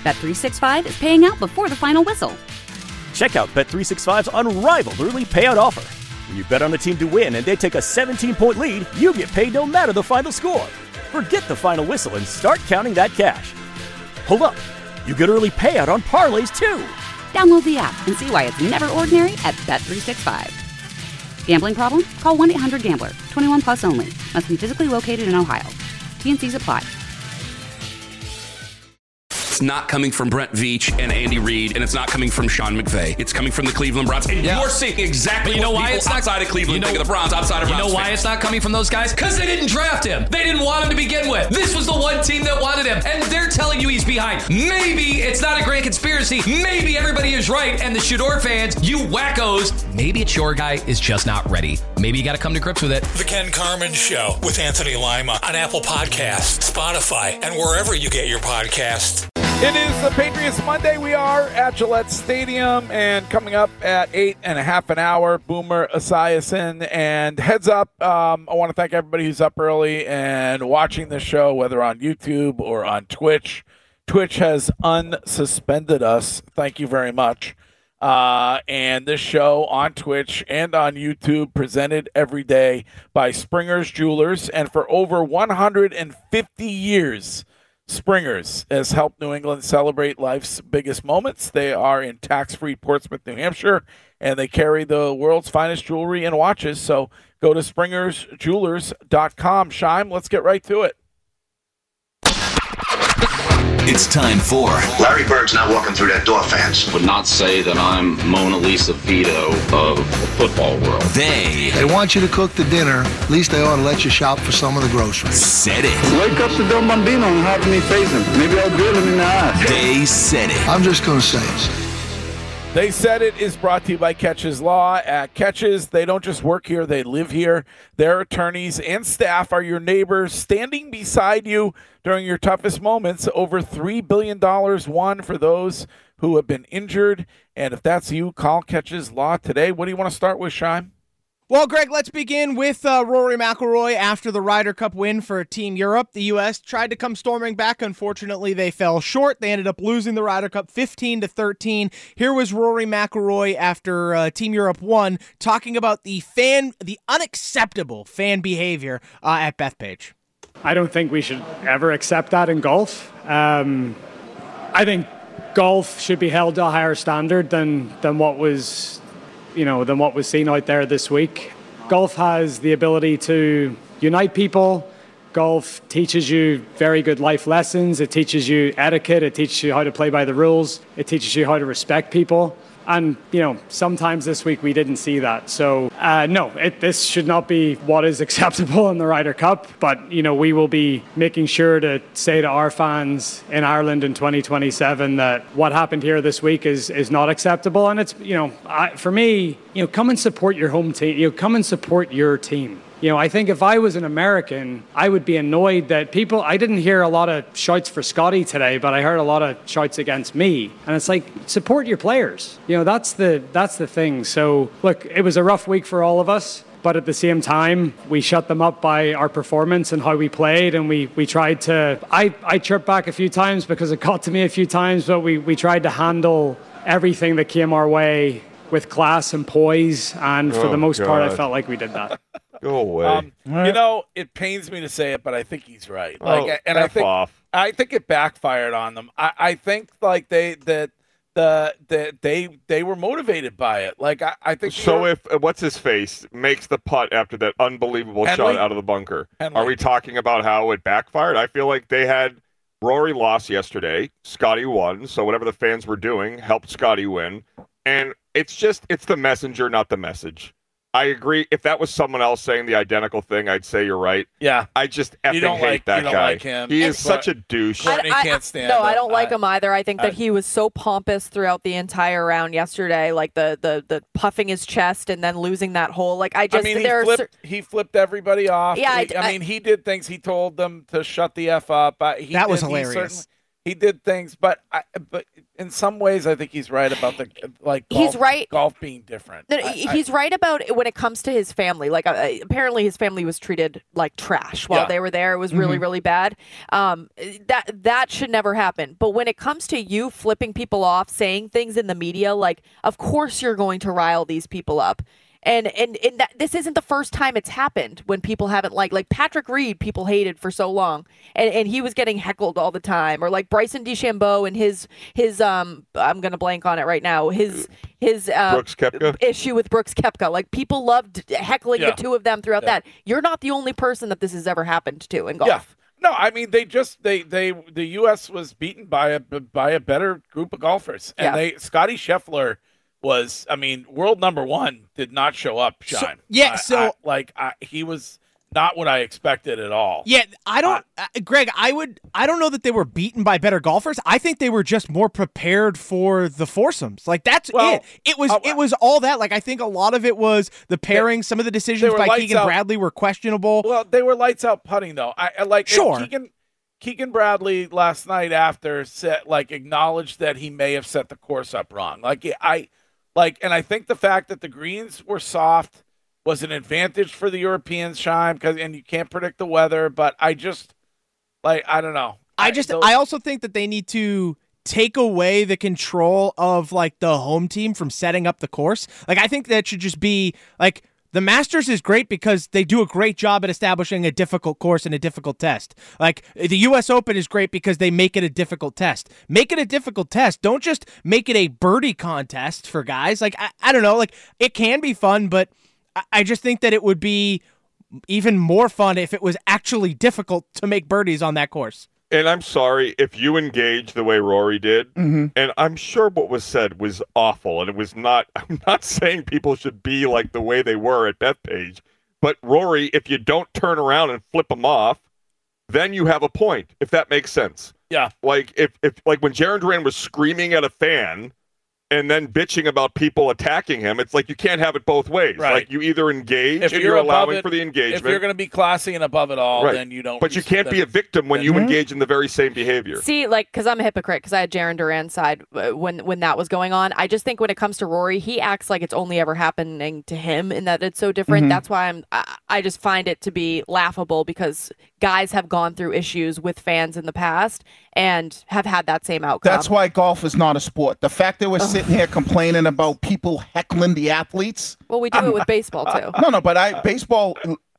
Bet365 is paying out before the final whistle. Check out Bet365's unrivaled early payout offer. When you bet on a team to win and they take a 17-point lead, you get paid no matter the final score. Forget the final whistle and start counting that cash. Hold up. You get early payout on parlays, too. Download the app and see why it's never ordinary at Bet365. Gambling problem? Call 1-800-GAMBLER. 21 plus only. Must be physically located in Ohio. T&Cs apply. It's not coming from Brent Veach and Andy Reid, and it's not coming from Sean McVay. It's coming from the Cleveland Browns. And you're seeing exactly what people outside of Cleveland think of the Browns, outside of Browns. You know why it's not coming from those guys? Because they didn't draft him. They didn't want him to begin with. This was the one team that wanted him, and they're telling you he's behind. Maybe it's not a grand conspiracy. Maybe everybody is right, and the Shador fans, you wackos, maybe it's your guy is just not ready. Maybe you got to come to grips with it. The Ken Carman Show with Anthony Lima on Apple Podcasts, Spotify, and wherever you get your podcasts. It is the Patriots Monday. We are at Gillette Stadium, and coming up at 8.5 an hour, Boomer Esiason. And heads up, I want to thank everybody who's up early and watching the show, whether on YouTube or on Twitch. Twitch has unsuspended us. Thank you very much. And this show on Twitch and on YouTube presented every day by Springer's Jewelers. And for over 150 years, Springer's has helped New England celebrate life's biggest moments. They are in tax-free Portsmouth, New Hampshire, and they carry the world's finest jewelry and watches. So go to SpringersJewelers.com. Shime, let's get right to it. It's time for Larry Bird's not walking through that door, fans. Would not say that I'm Mona Lisa Vito of the football world. They want you to cook the dinner. At least they ought to let you shop for some of the groceries. Said it. Wake up the Don Bambino and have me face him. Maybe I'll drill him in the eye. They said it. I'm just going to say it. They Said It is brought to you by Catches Law. At Catches, they don't just work here, they live here. Their attorneys and staff are your neighbors standing beside you during your toughest moments. Over $3 billion won for those who have been injured. And if that's you, call Catches Law today. What do you want to start with, Shime? Well, Greg, let's begin with Rory McIlroy. After the Ryder Cup win for Team Europe, the U.S. tried to come storming back. Unfortunately, they fell short. They ended up losing the Ryder Cup 15-13. Here was Rory McIlroy after Team Europe won, talking about the unacceptable fan behavior at Bethpage. I don't think we should ever accept that in golf. I think golf should be held to a higher standard than what was seen out there this week. Golf has the ability to unite people. Golf teaches you very good life lessons. It teaches you etiquette. It teaches you how to play by the rules. It teaches you how to respect people. And, sometimes this week we didn't see that. So, this should not be what is acceptable in the Ryder Cup. But, we will be making sure to say to our fans in Ireland in 2027 that what happened here this week is not acceptable. And it's, for me, come and support your home team. Come and support your team. I think if I was an American, I would be annoyed that I didn't hear a lot of shouts for Scotty today, but I heard a lot of shouts against me. And it's like, support your players. That's the thing. So, look, it was a rough week for all of us. But at the same time, we shut them up by our performance and how we played. And we tried to, I chirped back a few times because it got to me a few times, but we tried to handle everything that came our way with class and poise. And for the most part, I felt like we did that. Go away. It pains me to say it, but I think he's right. I think it backfired on them. I think like they were motivated by it. Like I think. So if what's his face makes the putt after that unbelievable shot out of the bunker, are we talking about how it backfired? I feel like they had Rory lost yesterday, Scotty won, so whatever the fans were doing helped Scotty win, and it's the messenger, not the message. I agree. If that was someone else saying the identical thing, I'd say you're right. Yeah. I just effing hate that guy. Like him. He is such a douche. Courtney can't stand him. No, I don't like him either. I think that he was so pompous throughout the entire round yesterday, like the puffing his chest and then losing that hole. Like he flipped everybody off. Yeah, he did things. He told them to shut the F up. That was hilarious. He did things, but in some ways, I think he's right about golf being different. He's right about when it comes to his family. Like apparently, his family was treated like trash while they were there. It was really, really bad. That should never happen. But when it comes to you flipping people off, saying things in the media, like of course you're going to rile these people up. And that this isn't the first time it's happened when people haven't like Patrick Reed, people hated for so long, and he was getting heckled all the time, or like Bryson DeChambeau and his I'm gonna blank on it right now, his Brooks Koepka issue with Brooks Koepka. Like people loved heckling the two of them throughout that. You're not the only person that this has ever happened to in golf. Yeah. No, I mean the U.S. was beaten by a better group of golfers, and Scotty Scheffler was, I mean, world number one did not show up, Sean. He was not what I expected at all. Yeah, I don't, Greg. I don't know that they were beaten by better golfers. I think they were just more prepared for the foursomes. Like that's it. It was all that. Like I think a lot of it was the pairing. Some of the decisions by Keegan Bradley were questionable. Well, they were lights out putting though. Keegan Bradley last night after acknowledged that he may have set the course up wrong. And I think the fact that the greens were soft was an advantage for the Europeans, Shime, and you can't predict the weather. But I don't know. I also think that they need to take away the control of the home team from setting up the course. I think that should just be the Masters is great because they do a great job at establishing a difficult course and a difficult test. The U.S. Open is great because they make it a difficult test. Make it a difficult test. Don't just make it a birdie contest for guys. I don't know. It can be fun, but I just think that it would be even more fun if it was actually difficult to make birdies on that course. And I'm sorry if you engage the way Rory did, and I'm sure what was said was awful, and it was not. I'm not saying people should be like the way they were at Bethpage, but Rory, if you don't turn around and flip them off, then you have a point. If that makes sense. Yeah. If when Jaron Duran was screaming at a fan and then bitching about people attacking him, it's you can't have it both ways. Right. You either engage and you're allowing for the engagement. If you're going to be classy and above it all, then you don't. But you can't be a victim when you engage in the very same behavior. See, because I'm a hypocrite because I had Jaron Duran's side when that was going on. I just think when it comes to Rory, he acts like it's only ever happening to him and that it's so different. That's why I just find it to be laughable because guys have gone through issues with fans in the past and have had that same outcome. That's why golf is not a sport. The fact that we're sitting here complaining about people heckling the athletes. Well, we do it with baseball too. But baseball.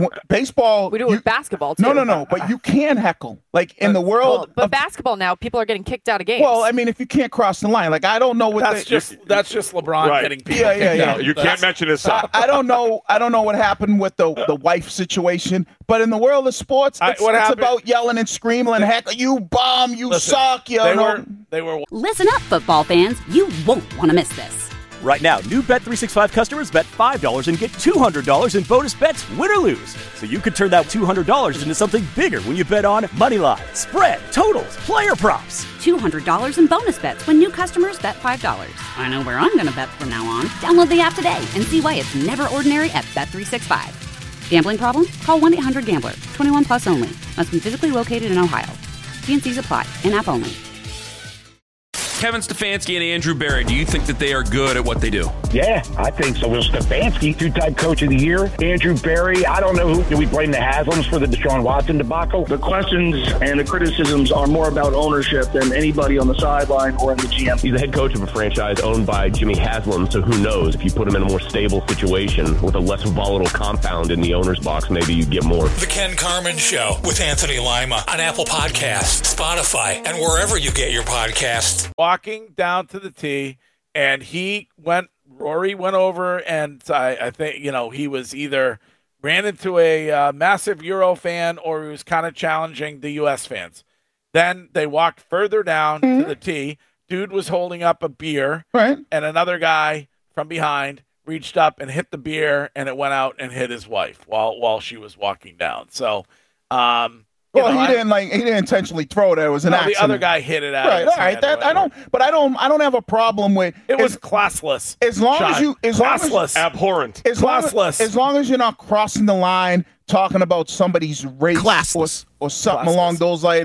We do it with basketball too. No. But you can heckle. In the world. But basketball now, people are getting kicked out of games. Well, I mean, if you can't cross the line, I don't know what that's just LeBron getting people. Yeah. You can't mention his son. I don't know what happened with the wife situation, but in the world of sports, it's about yelling and screaming and heck, you bum, you suck. They were. Listen up, football fans. You won't want to miss this. Right now, new Bet365 customers bet $5 and get $200 in bonus bets, win or lose. So you could turn that $200 into something bigger when you bet on moneyline, spread, totals, player props. $200 in bonus bets when new customers bet $5. I know where I'm going to bet from now on. Download the app today and see why it's never ordinary at Bet365. Gambling problem? Call 1-800-GAMBLER. 21 plus only. Must be physically located in Ohio. T&Cs apply. In-app only. Kevin Stefanski and Andrew Berry, do you think that they are good at what they do? Yeah, I think so. Well, Stefanski, two-time coach of the year. Andrew Berry, I don't know do we blame the Haslams for the Deshaun Watson debacle? The questions and the criticisms are more about ownership than anybody on the sideline or in the GM. He's the head coach of a franchise owned by Jimmy Haslam, so who knows? If you put him in a more stable situation with a less volatile compound in the owner's box, maybe you get more. The Ken Carman Show with Anthony Lima on Apple Podcasts, Spotify, and wherever you get your podcasts. Walking down to the tee, and Rory went over, and I think, he was either ran into a massive Euro fan or he was kind of challenging the U.S. fans. Then they walked further down to the tee. Dude was holding up a beer, right? And another guy from behind reached up and hit the beer, and it went out and hit his wife while she was walking down. So, he didn't intentionally throw it. It was an accident. The other guy hit it out. Right. All right. I don't have a problem with it. Was classless. As long as abhorrent. As long as you're not crossing the line, talking about somebody's race classless or something along those lines.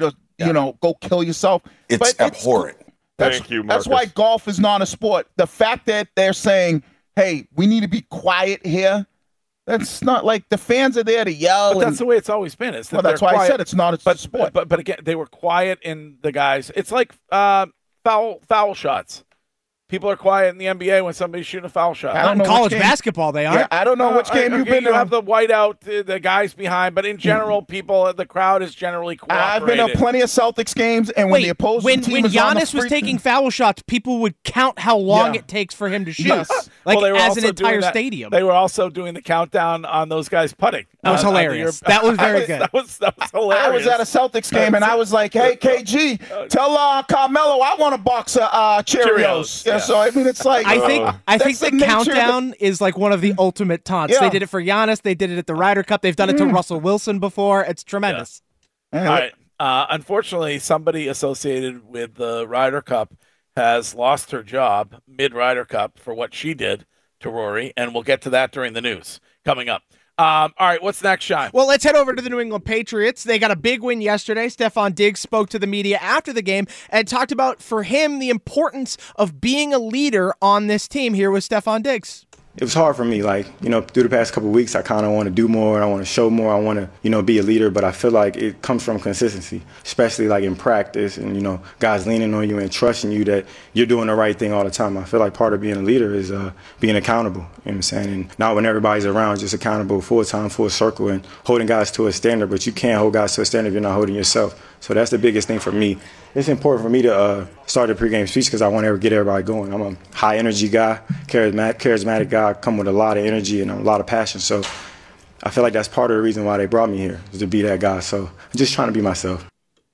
go kill yourself. It's abhorrent. Thank you, Marcus. That's why golf is not a sport. The fact that they're saying, hey, we need to be quiet here, that's not like the fans are there to yell. But that's the way it's always been. It's that that's why I said it's not a sport. But again, they were quiet in the guys. It's like foul shots. People are quiet in the NBA when somebody's shooting a foul shot. Not in college basketball, they aren't. Yeah, I don't know which game you've been to. You have the whiteout, the guys behind, but in general, the crowd is generally cooperating. I've been to plenty of Celtics games, and when the opposing team is on the Giannis was taking foul shots, people would count how long it takes for him to shoot, as an entire stadium. They were also doing the countdown on those guys putting. That was hilarious. That was very good. That was hilarious. I was at a Celtics game, and I was like, hey, KG, tell Carmelo I want a box of Cheerios. Yeah. So, I mean, it's like... I think the countdown is like one of the ultimate taunts. Yeah. They did it for Giannis. They did it at the Ryder Cup. They've done it to Russell Wilson before. It's tremendous. Yeah. All right. Unfortunately, somebody associated with the Ryder Cup has lost her job mid-Ryder Cup for what she did to Rory, and we'll get to that during the news coming up. All right, what's next, Shine? Well, let's head over to the New England Patriots. They got a big win yesterday. Stefon Diggs spoke to the media after the game and talked about, for him, the importance of being a leader on this team. Here was Stefon Diggs. It was hard for me, through the past couple of weeks, I kind of want to do more, I want to show more, I want to, be a leader, but I feel like it comes from consistency, especially in practice and, guys leaning on you and trusting you that you're doing the right thing all the time. I feel like part of being a leader is being accountable, you know what I'm saying, and not when everybody's around, just accountable full time, full circle, and holding guys to a standard, but you can't hold guys to a standard if you're not holding yourself. So that's the biggest thing for me. It's important for me to start a pregame speech because I want to get everybody going. I'm a high-energy guy, charismatic guy. I come with a lot of energy and a lot of passion. So I feel like that's part of the reason why they brought me here, is to be that guy. So I'm just trying to be myself.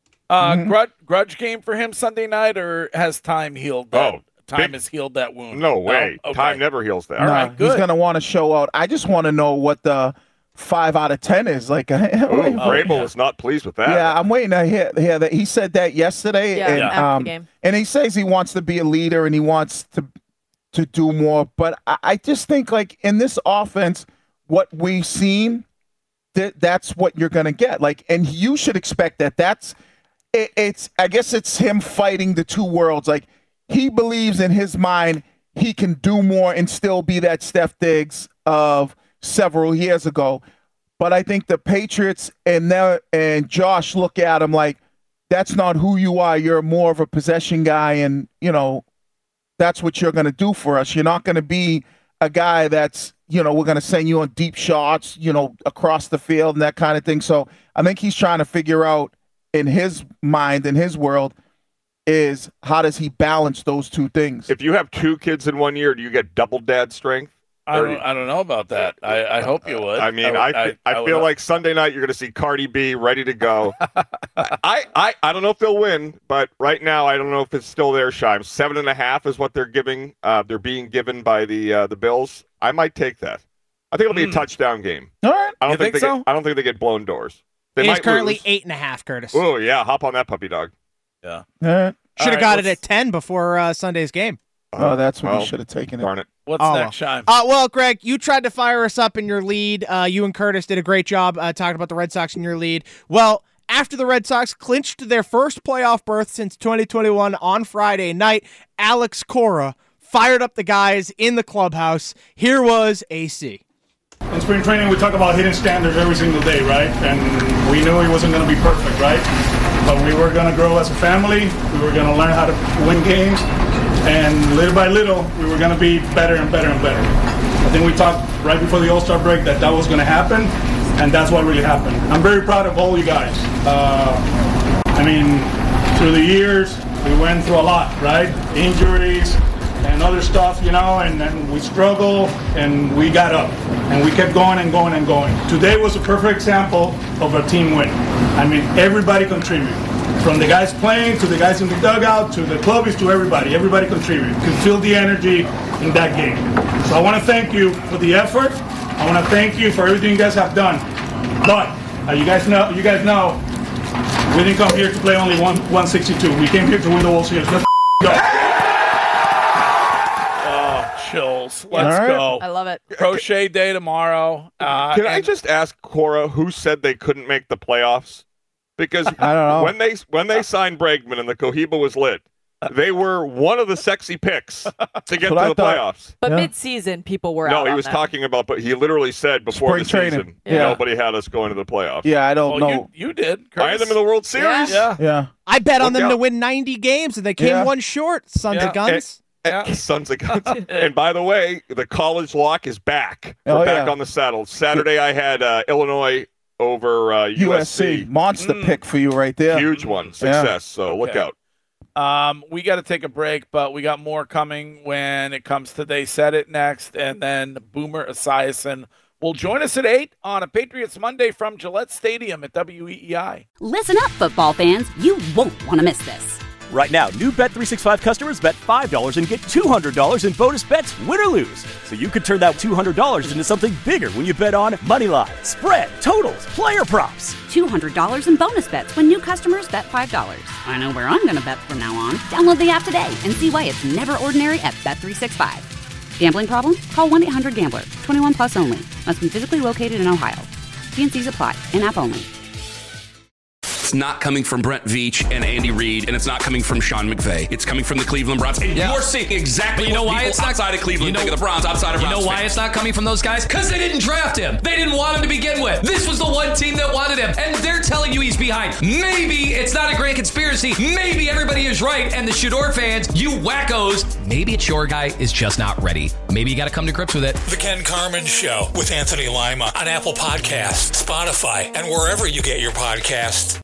Grudge game for him Sunday night, or has time healed that? Time has healed that wound? No way. Oh, okay. Time never heals that. All right, good. He's going to want to show out. I just want to know what the 5 out of 10 is. Vrabel was not pleased with that. Yeah, I'm waiting to hear that. He said that yesterday. After the game. And he says he wants to be a leader and he wants to do more. But I just think, in this offense, what we've seen, that's what you're going to get. And you should expect that. I guess it's him fighting the two worlds. He believes in his mind he can do more and still be that Steph Diggs of several years ago. But I think the Patriots and Josh look at him like, that's not who you are. You're more of a possession guy, and that's what you're going to do for us. You're not going to be a guy that's, we're going to send you on deep shots, across the field and that kind of thing. So I think he's trying to figure out in his mind, in his world, is how does he balance those two things? If you have 2 kids in 1 year, do you get double dad strength? I don't know about that. I hope you would. I mean, I feel like Sunday night you're going to see Cardi B ready to go. I don't know if they'll win, but right now I don't know if it's still there, Shime. 7.5 is what they're giving. They're being given by the Bills. I might take that. I think it'll be a touchdown game. All right. I don't think so? I don't think they get blown doors. They It's might currently lose. 8.5, Curtis. Oh yeah, hop on that puppy dog. Yeah. Should have got it at 10 before Sunday's game. That's when you should have taken it. Darn it. What's next, Shime? Well, Greg, you tried to fire us up in your lead. You and Curtis did a great job talking about the Red Sox in your lead. Well, after the Red Sox clinched their first playoff berth since 2021 on Friday night, Alex Cora fired up the guys in the clubhouse. Here was AC. In spring training, we talk about hitting standards every single day, right? And we knew it wasn't going to be perfect, right? But we were going to grow as a family. We were going to learn how to win games. And little by little, we were going to be better and better and better. I think we talked right before the All-Star break that was going to happen, and that's what really happened. I'm very proud of all you guys. Through the years, we went through a lot, right? Injuries and other stuff, and we struggled, and we got up. And we kept going and going and going. Today was a perfect example of a team win. Everybody contributed. From the guys playing, to the guys in the dugout, to the clubbies, to everybody. Everybody contributed. You could feel the energy in that game. So I want to thank you for the effort. I want to thank you for everything you guys have done. But you guys know, we didn't come here to play only 162. We came here to win the World Series. Let's go. Chills. Let's go. I love it. Crochet day tomorrow. Can I just ask Cora who said they couldn't make the playoffs? Because I don't know. when they signed Bregman and the Cohiba was lit, they were one of the sexy picks to get to the playoffs. But mid-season, people were out No, he on was them. talking about, but he literally said before Spring the training. season, Yeah. nobody had us going to the playoffs. Yeah, I don't know. You did. I had them in the World Series. Yeah. I bet on Look them to out. win 90 games, and they came one short. Sons of guns. Sons of guns. And by the way, the college lock is back. We're back on the saddle. Saturday, I had Illinois over USC. Monster pick for you right there. Huge one. Success. So look out. We got to take a break, but we got more coming when it comes to They Said It next, and then Boomer Esiason will join us at 8 on a Patriots Monday from Gillette Stadium at WEEI. Listen up, football fans. You won't want to miss this. Right now, new Bet365 customers bet $5 and get $200 in bonus bets, win or lose. So you could turn that $200 into something bigger when you bet on moneyline, spread, totals, player props. $200 in bonus bets when new customers bet $5. I know where I'm going to bet from now on. Download the app today and see why it's never ordinary at Bet365. Gambling problem? Call 1-800-GAMBLER. 21 plus only. Must be physically located in Ohio. T&Cs apply. In-app only. It's not coming from Brent Veach and Andy Reid, and it's not coming from Sean McVay. It's coming from the Cleveland Browns. And you're seeing exactly But you know what why people it's not outside of Cleveland think of the Browns, outside of You Browns know why fans. it's not coming from those guys? Because they didn't draft him. They didn't want him to begin with. This was the one team that wanted him, and they're telling you he's behind. Maybe it's not a grand conspiracy. Maybe everybody is right, and the Shador fans, you wackos, maybe it's your guy is just not ready. Maybe you got to come to grips with it. The Ken Carman Show with Anthony Lima on Apple Podcasts, Spotify, and wherever you get your podcasts.